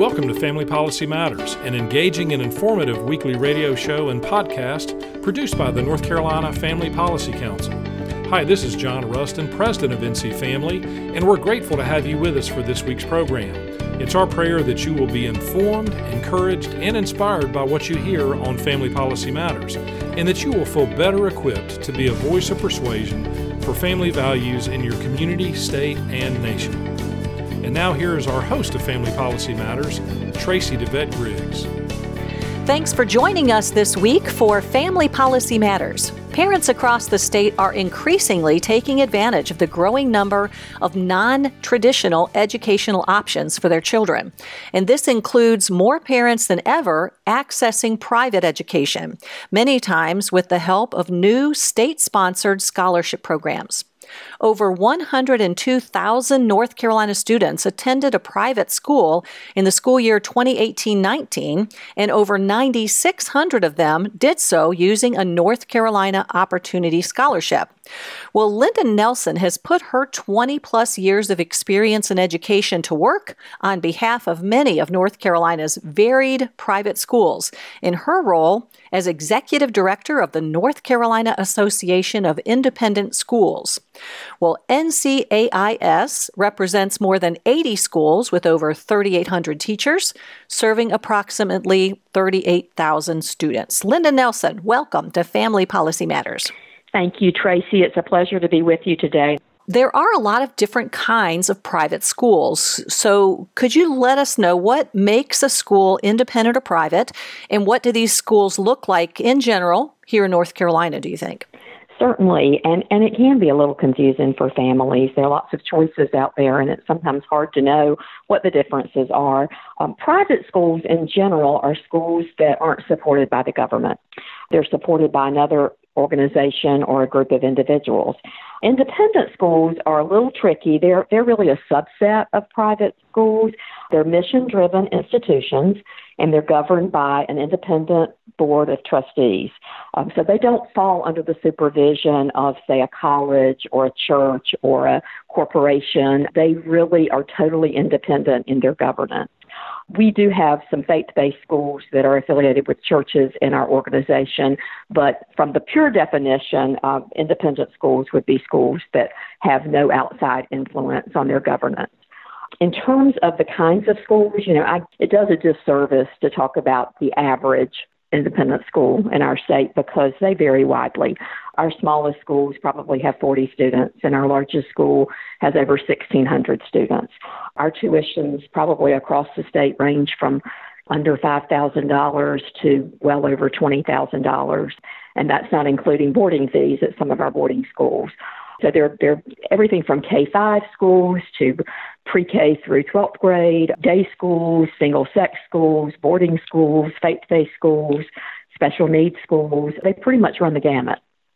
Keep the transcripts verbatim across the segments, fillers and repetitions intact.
Welcome to Family Policy Matters, an engaging and informative weekly radio show and podcast produced by the North Carolina Family Policy Council. Hi, this is John Rustin, President of N C Family, and we're grateful to have you with us for this week's program. It's our prayer that you will be informed, encouraged, and inspired by what you hear on Family Policy Matters, and that you will feel better equipped to be a voice of persuasion for family values in your community, state, and nation. And now here is our host of Family Policy Matters, Tracy DeVette Griggs. Thanks for joining us this week for Family Policy Matters. Parents across the state are increasingly taking advantage of the growing number of non-traditional educational options for their children. And this includes more parents than ever accessing private education, many times with the help of new state-sponsored scholarship programs. Over one hundred two thousand North Carolina students attended a private school in the school year twenty eighteen nineteen, and over nine thousand six hundred of them did so using a North Carolina Opportunity Scholarship. Well, Linda Nelson has put her twenty plus years of experience in education to work on behalf of many of North Carolina's varied private schools in her role as Executive Director of the North Carolina Association of Independent Schools. Well, N C A I S represents more than eighty schools with over three thousand eight hundred teachers, serving approximately thirty-eight thousand students. Linda Nelson, welcome to Family Policy Matters. Thank you, Tracy. It's a pleasure to be with you today. There are a lot of different kinds of private schools. So could you let us know what makes a school independent or private, and what do these schools look like in general here in North Carolina, do you think? Certainly, and, and it can be a little confusing for families. There are lots of choices out there, and it's sometimes hard to know what the differences are. Um, private schools in general are schools that aren't supported by the government. They're supported by another organization or a group of individuals. Independent schools are a little tricky. They're they're really a subset of private schools. They're mission-driven institutions, and they're governed by an independent board of trustees. Um, so they don't fall under the supervision of, say, a college or a church or a corporation. They really are totally independent in their governance. We do have some faith-based schools that are affiliated with churches in our organization, but from the pure definition, uh, independent schools would be schools that have no outside influence on their governance. In terms of the kinds of schools, you know, I, it does a disservice to talk about the average independent school in our state because they vary widely. Our smallest schools probably have forty students, and our largest school has over sixteen hundred students. Our tuitions probably across the state range from under five thousand dollars to well over twenty thousand dollars, and that's not including boarding fees at some of our boarding schools. So they're, they're everything from K five schools to pre-K through twelfth grade, day schools, single-sex schools, boarding schools, faith-based schools, special needs schools. They pretty much run the gamut.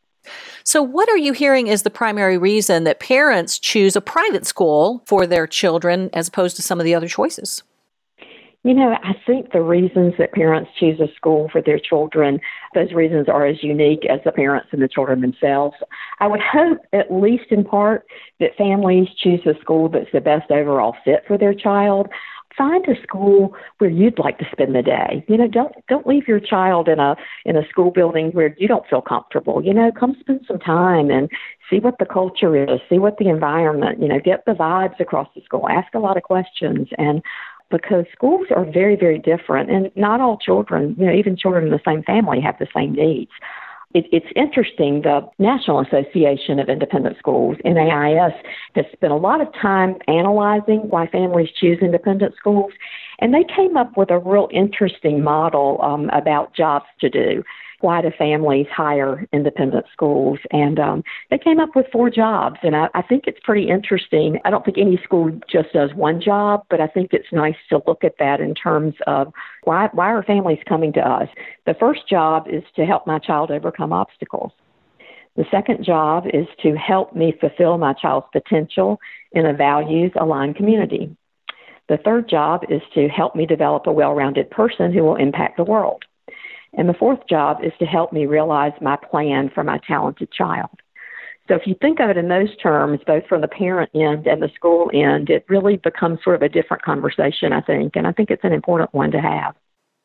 So what are you hearing is the primary reason that parents choose a private school for their children as opposed to some of the other choices? You know, I think the reasons that parents choose a school for their children, those reasons are as unique as the parents and the children themselves. I would hope, at least in part, that families choose a school that's the best overall fit for their child. Find a school where you'd like to spend the day. You know, don't don't leave your child in a in a school building where you don't feel comfortable. You know, come spend some time and see what the culture is, see what the environment, you know, get the vibes across the school, ask a lot of questions. And because schools are very, very different, and not all children, you know, even children in the same family have the same needs. It, it's interesting, the National Association of Independent Schools, N A I S, has spent a lot of time analyzing why families choose independent schools, and they came up with a real interesting model um, about jobs to do. Why do families hire independent schools? And um, they came up with four jobs, and I, I think it's pretty interesting. I don't think any school just does one job, but I think it's nice to look at that in terms of why, why are families coming to us? The first job is to help my child overcome obstacles. The second job is to help me fulfill my child's potential in a values-aligned community. The third job is to help me develop a well-rounded person who will impact the world. And the fourth job is to help me realize my plan for my talented child. So if you think of it in those terms, both from the parent end and the school end, it really becomes sort of a different conversation, I think, and I think it's an important one to have.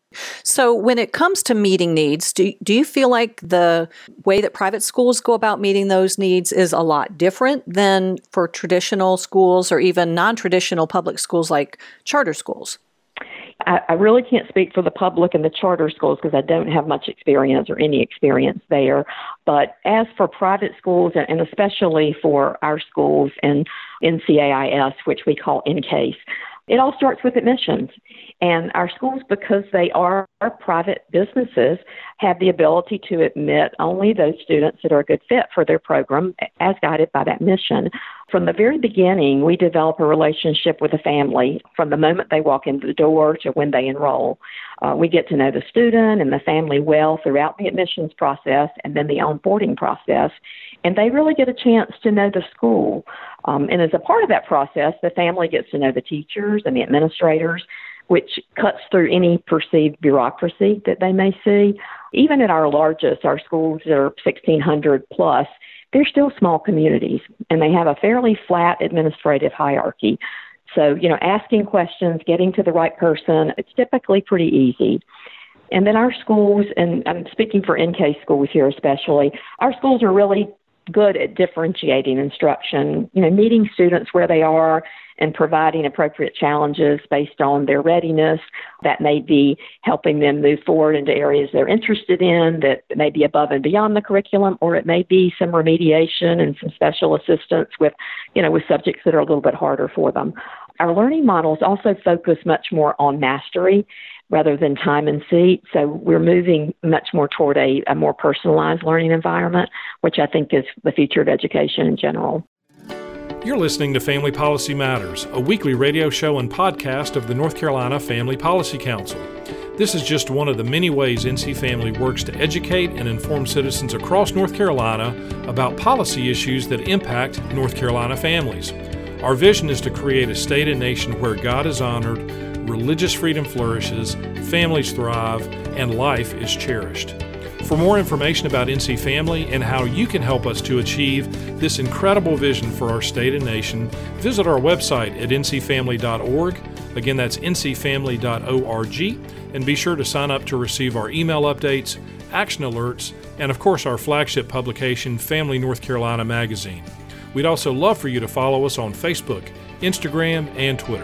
So when it comes to meeting needs, do, do you feel like the way that private schools go about meeting those needs is a lot different than for traditional schools or even non-traditional public schools like charter schools? I, I really can't speak for the public and the charter schools because I don't have much experience or any experience there. But as for private schools, and especially for our schools and N C A I S, which we call N C A S E, it all starts with admissions. And our schools, because they are private businesses, have the ability to admit only those students that are a good fit for their program as guided by that mission. From the very beginning, we develop a relationship with a family from the moment they walk in the door to when they enroll. Uh, we get to know the student and the family well throughout the admissions process and then the onboarding process. And they really get a chance to know the school. Um, and as a part of that process, the family gets to know the teachers and the administrators, which cuts through any perceived bureaucracy that they may see. Even at our largest, our schools that are sixteen hundred plus, they're still small communities, and they have a fairly flat administrative hierarchy. So, you know, asking questions, getting to the right person, it's typically pretty easy. And then our schools, and I'm speaking for N C A S E schools here especially, our schools are really good at differentiating instruction, you know, meeting students where they are and providing appropriate challenges based on their readiness. That may be helping them move forward into areas they're interested in that may be above and beyond the curriculum, or it may be some remediation and some special assistance with, you know, with subjects that are a little bit harder for them. Our learning models also focus much more on mastery rather than time and seat. So we're moving much more toward a, a more personalized learning environment, which I think is the future of education in general. You're listening to Family Policy Matters, a weekly radio show and podcast of the North Carolina Family Policy Council. This is just one of the many ways N C Family works to educate and inform citizens across North Carolina about policy issues that impact North Carolina families. Our vision is to create a state and nation where God is honored, religious freedom flourishes, families thrive, and life is cherished. For more information about N C Family and how you can help us to achieve this incredible vision for our state and nation, visit our website at n c family dot org. Again, that's n c family dot org. And be sure to sign up to receive our email updates, action alerts, and of course our flagship publication, Family North Carolina Magazine. We'd also love for you to follow us on Facebook, Instagram, and Twitter.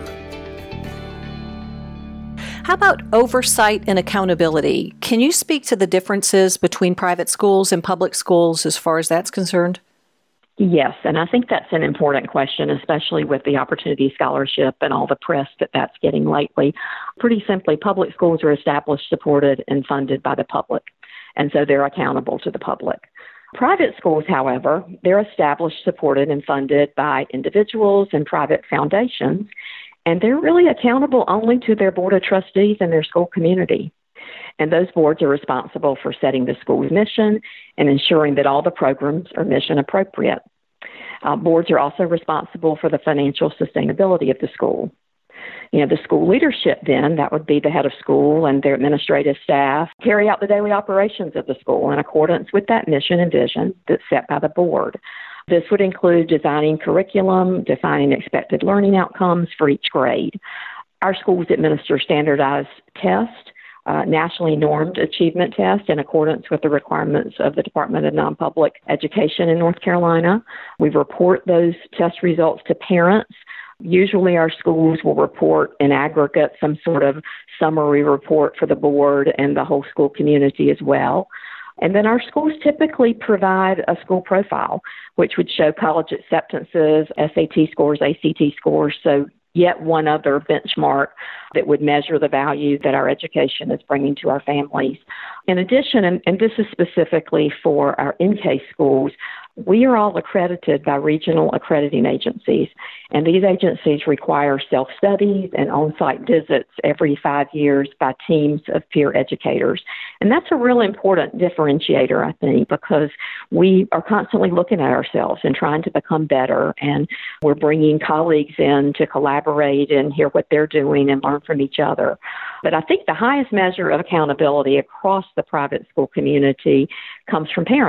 How about oversight and accountability? Can you speak to the differences between private schools and public schools as far as that's concerned? Yes, and I think that's an important question, especially with the Opportunity Scholarship and all the press that that's getting lately. Pretty simply, public schools are established, supported, and funded by the public, and so they're accountable to the public. Private schools, however, they're established, supported, and funded by individuals and private foundations, and they're really accountable only to their board of trustees and their school community. And those boards are responsible for setting the school's mission and ensuring that all the programs are mission appropriate. Uh, boards are also responsible for the financial sustainability of the school. You know, the school leadership then, that would be the head of school and their administrative staff, carry out the daily operations of the school in accordance with that mission and vision that's set by the board. This would include designing curriculum, defining expected learning outcomes for each grade. Our schools administer standardized tests, uh, nationally normed achievement tests in accordance with the requirements of the Department of Non-Public Education in North Carolina. We report those test results to parents. Usually our schools will report in aggregate some sort of summary report for the board and the whole school community as well. And then our schools typically provide a school profile, which would show college acceptances, S A T scores, A C T scores, so yet one other benchmark that would measure the value that our education is bringing to our families. In addition, and, and this is specifically for our N C A S E schools, we are all accredited by regional accrediting agencies, and these agencies require self-studies and on-site visits every five years by teams of peer educators. And that's a really important differentiator, I think, because we are constantly looking at ourselves and trying to become better, and we're bringing colleagues in to collaborate and hear what they're doing and learn from each other. But I think the highest measure of accountability across the private school community comes from parents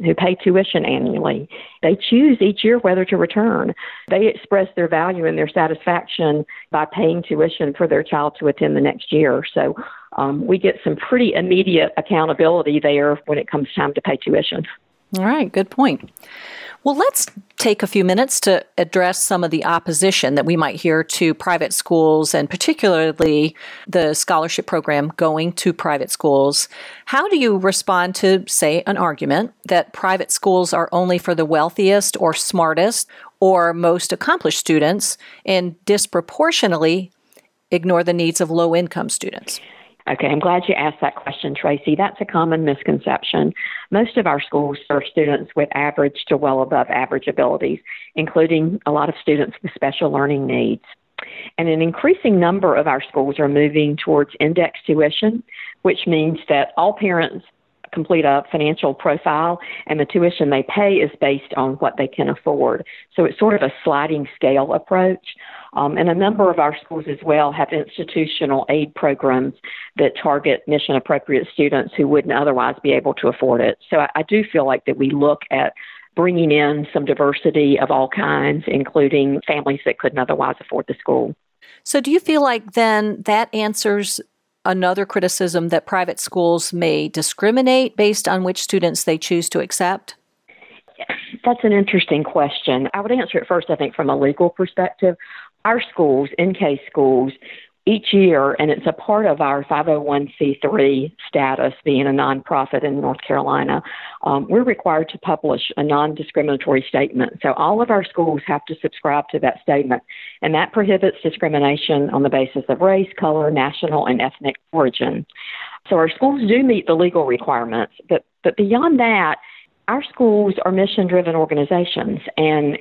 who pay tuition annually. They choose each year whether to return. They express their value and their satisfaction by paying tuition for their child to attend the next year. So um, we get some pretty immediate accountability there when it comes time to pay tuition. All right, good point. Well, let's take a few minutes to address some of the opposition that we might hear to private schools, and particularly the scholarship program going to private schools. How do you respond to, say, an argument that private schools are only for the wealthiest or smartest or most accomplished students and disproportionately ignore the needs of low-income students? Okay, I'm glad you asked that question, Tracy. That's a common misconception. Most of our schools serve students with average to well above average abilities, including a lot of students with special learning needs. And an increasing number of our schools are moving towards index tuition, which means that all parents complete a financial profile, and the tuition they pay is based on what they can afford. So it's sort of a sliding scale approach. Um, and a number of our schools as well have institutional aid programs that target mission-appropriate students who wouldn't otherwise be able to afford it. So I, I do feel like that we look at bringing in some diversity of all kinds, including families that couldn't otherwise afford the school. So do you feel like then that answers another criticism that private schools may discriminate based on which students they choose to accept? That's an interesting question. I would answer it first, I think, from a legal perspective. Our schools, N K schools, each year, and it's a part of our five oh one c three status, being a nonprofit in North Carolina, um, we're required to publish a non-discriminatory statement. So all of our schools have to subscribe to that statement, and that prohibits discrimination on the basis of race, color, national, and ethnic origin. So our schools do meet the legal requirements, but, but beyond that, our schools are mission-driven organizations, and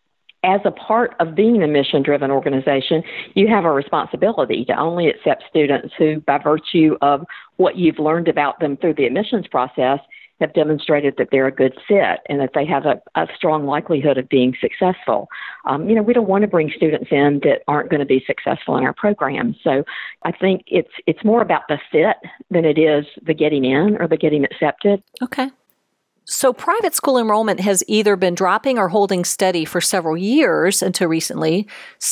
as a part of being a mission-driven organization, you have a responsibility to only accept students who, by virtue of what you've learned about them through the admissions process, have demonstrated that they're a good fit and that they have a, a strong likelihood of being successful. Um, you know, we don't want to bring students in that aren't going to be successful in our program. So I think it's it's more about the fit than it is the getting in or the getting accepted. Okay. So private school enrollment has either been dropping or holding steady for several years until recently.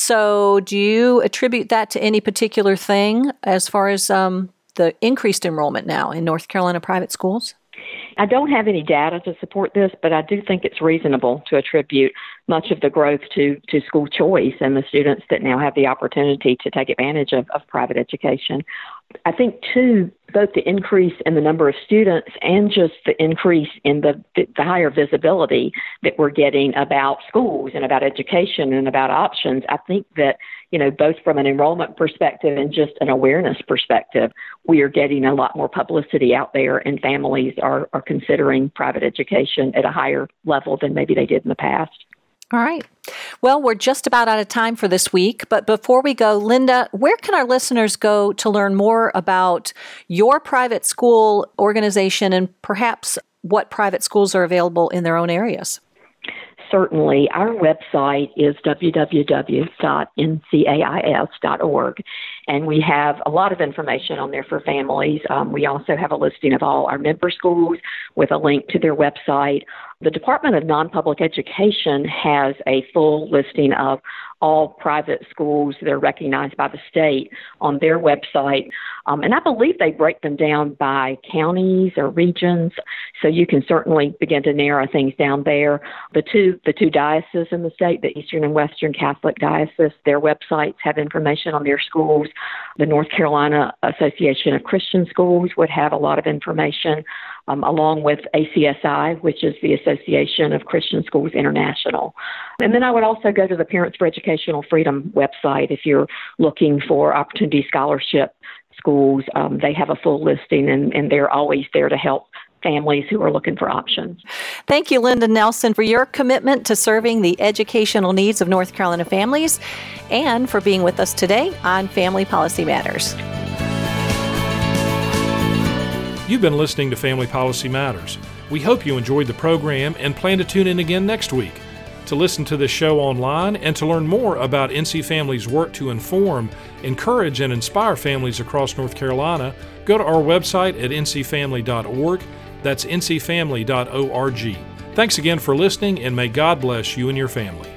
So do you attribute that to any particular thing as far as um, the increased enrollment now in North Carolina private schools? I don't have any data to support this, but I do think it's reasonable to attribute much of the growth to, to school choice and the students that now have the opportunity to take advantage of, of private education. I think, too, both the increase in the number of students and just the increase in the, the higher visibility that we're getting about schools and about education and about options, I think that, you know, both from an enrollment perspective and just an awareness perspective, we are getting a lot more publicity out there, and families are, are considering private education at a higher level than maybe they did in the past. All right. Well, we're just about out of time for this week, but before we go, Linda, where can our listeners go to learn more about your private school organization and perhaps what private schools are available in their own areas? Certainly. Our website is w w w dot n c a i s dot org, and we have a lot of information on there for families. Um, we also have a listing of all our member schools with a link to their website. The Department of Non-Public Education has a full listing of all private schools that are recognized by the state on their website. Um, and I believe they break them down by counties or regions, so you can certainly begin to narrow things down there. The two the two dioceses in the state, the Eastern and Western Catholic Diocese, their websites have information on their schools. The North Carolina Association of Christian Schools would have a lot of information, um, along with A C S I, which is the Association of Christian Schools International. And then I would also go to the Parents for Educational Freedom website if you're looking for Opportunity Scholarship schools. Um, they have a full listing, and, and they're always there to help families who are looking for options. Thank you, Linda Nelson, for your commitment to serving the educational needs of North Carolina families and for being with us today on Family Policy Matters. You've been listening to Family Policy Matters. We hope you enjoyed the program and plan to tune in again next week. To listen to this show online and to learn more about N C Family's work to inform, encourage, and inspire families across North Carolina, go to our website at n c family dot org. That's n c family dot org. Thanks again for listening, and may God bless you and your family.